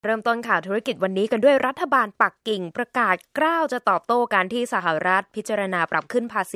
เริ่มต้นข่าวธุรกิจวันนี้กันด้วยรัฐบาลปักกิ่งประกาศกล้าวจะตอบโต้การที่สหรัฐพิจารณาปรับขึ้นภาษี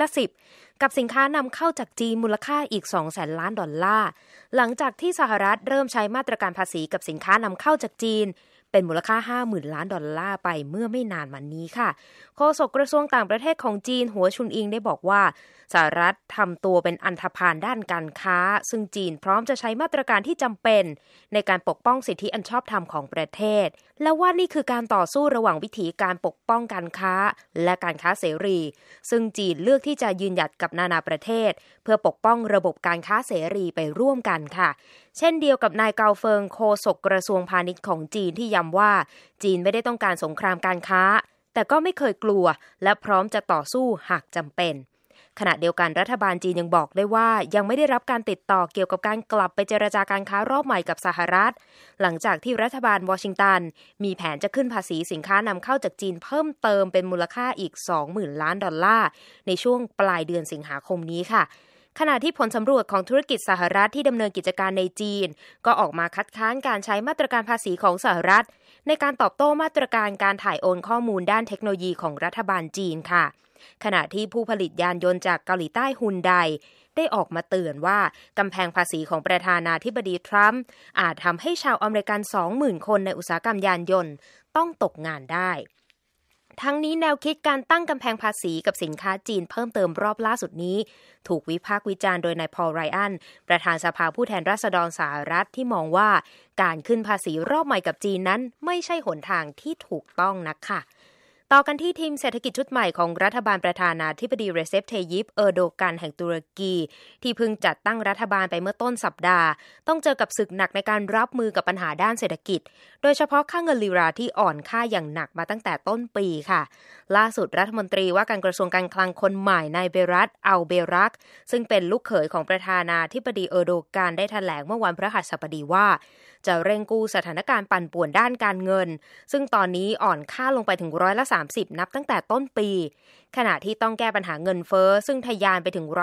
10%กับสินค้านำเข้าจากจีนมูลค่าอีก 200,000 ล้านดอลลาร์หลังจากที่สหรัฐเริ่มใช้มาตรการภาษีกับสินค้านำเข้าจากจีนเป็นมูลค่า 50,000 ล้านดอลลาร์ไปเมื่อไม่นานมานี้ค่ะโฆษกกระทรวงต่างประเทศของจีนหัวชุนอิงได้บอกว่าสหรัฐทำตัวเป็นอันธพาลด้านการค้าซึ่งจีนพร้อมจะใช้มาตรการที่จำเป็นในการปกป้องสิทธิอันชอบธรรมของประเทศและว่านี่คือการต่อสู้ระหว่างวิถีการปกป้องการค้าและการค้าเสรีซึ่งจีนเลือกที่จะยืนหยัดกับนานาประเทศเพื่อปกป้องระบบการค้าเสรีไปร่วมกันค่ะเช่นเดียวกับนายเกาเฟิงโฆษกกระทรวงพาณิชย์ของจีนที่ย้ำว่าจีนไม่ได้ต้องการสงครามการค้าแต่ก็ไม่เคยกลัวและพร้อมจะต่อสู้หากจำเป็นขณะเดียวกันรัฐบาลจีนยังบอกได้ว่ายังไม่ได้รับการติดต่อเกี่ยวกับการกลับไปเจรจาการค้ารอบใหม่กับสหรัฐหลังจากที่รัฐบาลวอชิงตันมีแผนจะขึ้นภาษีสินค้านำเข้าจากจีนเพิ่มเติมเป็นมูลค่าอีก 20,000 ล้านดอลลาร์ในช่วงปลายเดือนสิงหาคมนี้ค่ะขณะที่ผลสำรวจของธุรกิจสหรัฐที่ดำเนินกิจการในจีนก็ออกมาคัดค้านการใช้มาตรการภาษีของสหรัฐในการตอบโต้มาตรการการถ่ายโอนข้อมูลด้านเทคโนโลยีของรัฐบาลจีนค่ะขณะที่ผู้ผลิตยานยนต์จากเกาหลีใต้ฮุนไดได้ออกมาเตือนว่ากำแพงภาษีของประธานาธิบดีทรัมป์อาจทำให้ชาวอเมริกัน 20,000 คนในอุตสาหกรรมยานยนต์ต้องตกงานได้ทั้งนี้แนวคิดการตั้งกำแพงภาษีกับสินค้าจีนเพิ่มเติมรอบล่าสุดนี้ถูกวิพากษ์วิจารณ์โดยนายพอล ไรอันประธานสภาผู้แทนราษฎรสหรัฐที่มองว่าการขึ้นภาษีรอบใหม่กับจีนนั้นไม่ใช่หนทางที่ถูกต้องนักค่ะต่อกันที่ทีมเศรษฐกิจชุดใหม่ของรัฐบาลประธานาธิบดีเรเซป เทยิป เออร์โดกันแห่งตุรกีที่เพิ่งจัดตั้งรัฐบาลไปเมื่อต้นสัปดาห์ต้องเจอกับศึกหนักในการรับมือกับปัญหาด้านเศรษฐกิจโดยเฉพาะค่าเงินลีราที่อ่อนค่าอย่างหนักมาตั้งแต่ต้นปีค่ะล่าสุดรัฐมนตรีว่าการกระทรวงการคลังคนใหม่นายเบรัต อัลเบรักซึ่งเป็นลูกเขยของประธานาธิบดีเออร์โดกันได้แถลงเมื่อวันพฤหัสบดีว่าจะเร่งกู้สถานการณ์ปั่นป่วนด้านการเงินซึ่งตอนนี้อ่อนค่าลงไปถึง30%นับตั้งแต่ต้นปีขณะที่ต้องแก้ปัญหาเงินเฟ้อซึ่งทะยานไปถึง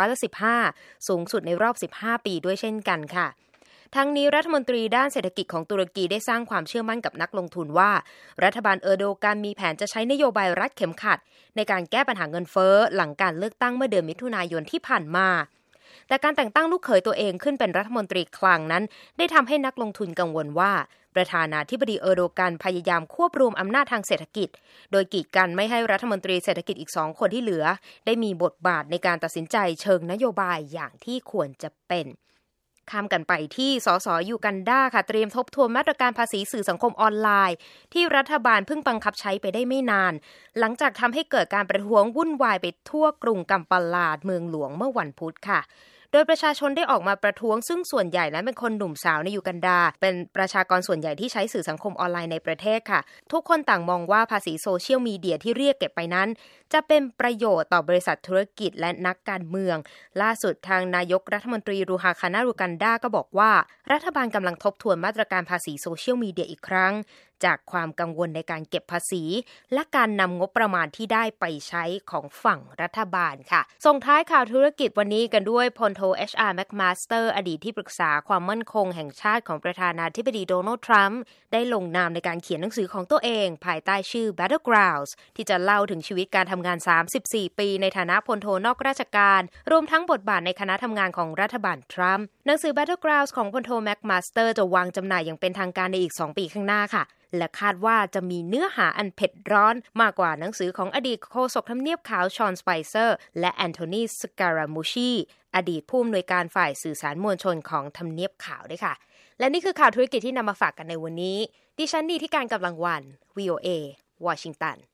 15%สูงสุดในรอบ15ปีด้วยเช่นกันค่ะทั้งนี้รัฐมนตรีด้านเศรษฐกิจของตุรกีได้สร้างความเชื่อมั่นกับนักลงทุนว่ารัฐบาลเออร์โดกันมีแผนจะใช้นโยบายรัดเข็มขัดในการแก้ปัญหาเงินเฟ้อหลังการเลือกตั้งเมื่อเดือนมิถุนายนที่ผ่านมาแต่การแต่งตั้งลูกเขยตัวเองขึ้นเป็นรัฐมนตรีคลังนั้นได้ทำให้นักลงทุนกังวลว่าประธานาธิบดีเออร์โดกันพยายามควบรวมอำนาจทางเศรษฐกิจโดยกีดกันไม่ให้รัฐมนตรีเศรษฐกิจอีก2คนที่เหลือได้มีบทบาทในการตัดสินใจเชิงนโยบายอย่างที่ควรจะเป็นข้ามกันไปที่สสยูกันดาค่ะเตรียมทบทวนมาตรการภาษีสื่อสังคมออนไลน์ที่รัฐบาลเพิ่งบังคับใช้ไปได้ไม่นานหลังจากทำให้เกิดการประท้วงวุ่นวายไปทั่วกรุงกัมปาลาเมืองหลวงเมื่อวันพุธค่ะโดยประชาชนได้ออกมาประท้วงซึ่งส่วนใหญ่นั้นเป็นคนหนุ่มสาวในยูกันดาเป็นประชากรส่วนใหญ่ที่ใช้สื่อสังคมออนไลน์ในประเทศค่ะทุกคนต่างมองว่าภาษีโซเชียลมีเดียที่เรียกเก็บไปนั้นจะเป็นประโยชน์ต่อบริษัทธุรกิจและนักการเมืองล่าสุดทางนายกรัฐมนตรีรูฮาคานารูกันดาก็บอกว่ารัฐบาลกำลังทบทวนมาตรการภาษีโซเชียลมีเดียอีกครั้งจากความกังวลในการเก็บภาษีและการนำงบประมาณที่ได้ไปใช้ของฝั่งรัฐบาลค่ะส่งท้ายข่าวธุรกิจวันนี้กันด้วยพลโท HR แม็กมาสเตอร์อดีตที่ปรึกษาความมั่นคงแห่งชาติของประธานาธิบดีโดนัลด์ทรัมป์ได้ลงนามในการเขียนหนังสือของตัวเองภายใต้ชื่อ Battlegrounds ที่จะเล่าถึงชีวิตการทำงาน34ปีในฐานะพลโทนอกราชการรวมทั้งบทบาทในคณะทำงานของรัฐบาลทรัมป์หนังสือ Battlegrounds ของพลโทแม็กมาสเตอร์จะวางจำหน่ายอย่างเป็นทางการในอีก2ปีข้างหน้าค่ะและคาดว่าจะมีเนื้อหาอันเผ็ดร้อนมากกว่าหนังสือของอดีตโฆษกทำเนียบขาวชอนสไปเซอร์และแอนโทนีสการามูชีอดีตผู้อำนวยการฝ่ายสื่อสารมวลชนของทำเนียบขาวด้วยค่ะและนี่คือข่าวธุรกิจที่นำมาฝากกันในวันนี้ดิฉันดีที่การกำลังวัน VOA วอชิงตัน